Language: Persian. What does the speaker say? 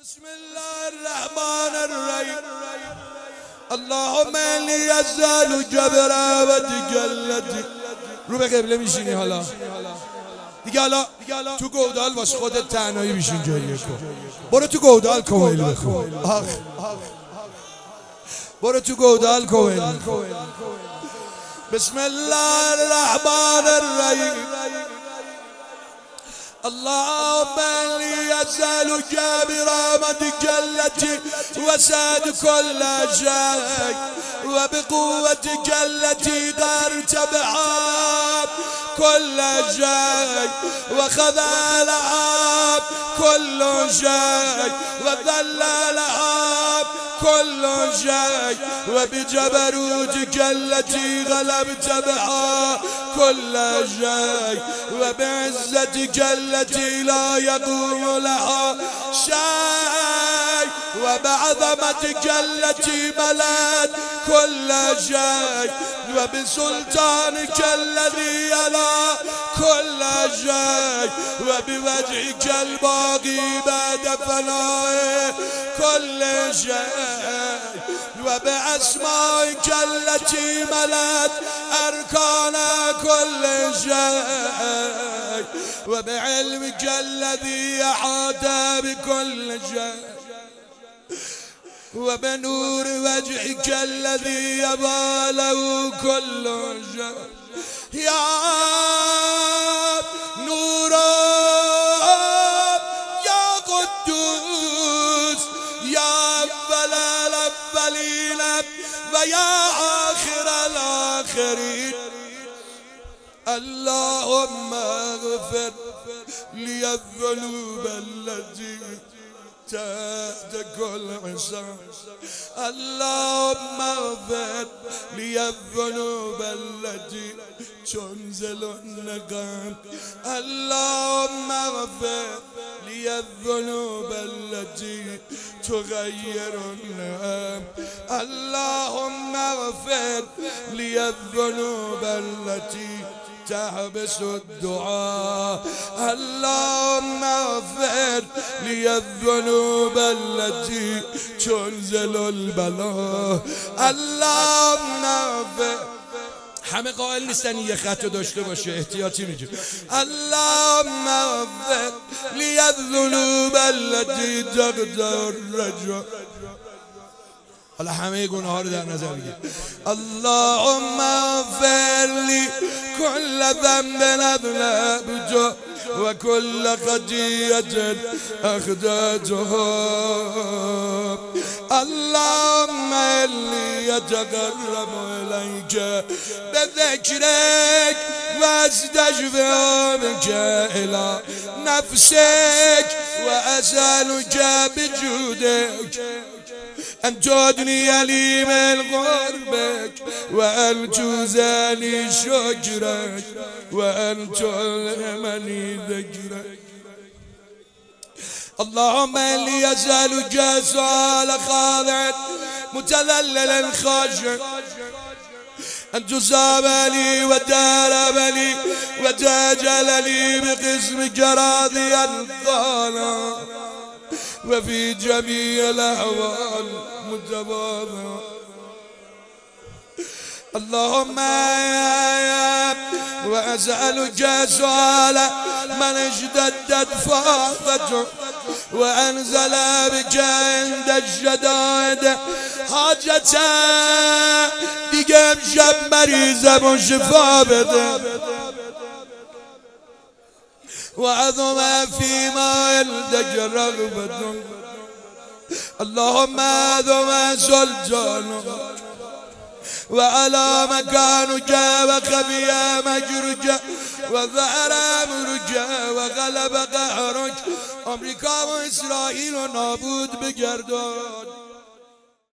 بسم الله الرحمن الرحیم. اللهم لی یزال جبر و تجلتی. رو به قبله میشینی حالا دیگه. حالا تو گودال واسه خودت تنهایی بشین گریه کن. برو تو گودال کویل بخون. برو تو گودال کویل بخون. بسم الله الرحمن الرحیم. اللهم لی یزال جبر و تجلتی وسعد كل شيء وبقوة جلتي ترتبع كل شيء وخذلها كل شيء وذللها كل شيء وبجبروتك التي غلبت بها كل شيء وبعزتك التي لا يقوم لها شيء وبعظمتك التي ملأت كل شيء وبسلطانك الذي يلا كل شيء وبوجهك الباقي بعد فنائه كل شيء وبأسمائك التي ملأت أركان كل شيء وبعلمك الذي أحاط بكل شيء وبنور وجهك الذي يباله كل شيء. يا نور يا قدوس يا أول الأولين ويا آخر الآخرين. اللهم اغفر لي الذنوب التي تحت كل عصام. اللهم اغفر لي الذنوب التي تنزل النقام. اللهم اغفر لي الذنوب التي تغير النعم. اللهم اغفر لي الذنوب التي تحبس الدعاء. اللهم اغفر لي الذنوب التي تنزل البلاء. اللهم اغفر. همه قائل نیستن یه خط داشته باشه، احتیاطی میگه. اللهم اغفر لي الذنوب التي تقدر الرجاء. حالا همه گناه ها رو در نظر بگیر. اللهم اغفر لي كل ذنب أذنبته وكل خطيئة أخطأتها. اللهم إني أتقرب إليك بذكرك وأستشفع بك إلى نفسك وأسألك بجودك أن تدني لي من قربك وأن تزالي شكرك وأن تلهمني ذكرك. اللهم إني أسألك سؤال خاضع متذللا خاشع أن تصاب لي وتهرب لي وتجل لي بقسمك راضيا قالا وفي جميع الأحوال متواضعا. اللهم وأسألك سؤال من اشتدت فاقته وأنزل بك عند الشدائد حاجته. دیگه امشب مریضم و شفا بده. وعظم فيما عندك رغبة. اللهم عظم سلطانك وعلى مكانك وخفي مجرك وظهر أمرك وغلب قهرك. امریکا و اسرائیل رو نابود بگردان.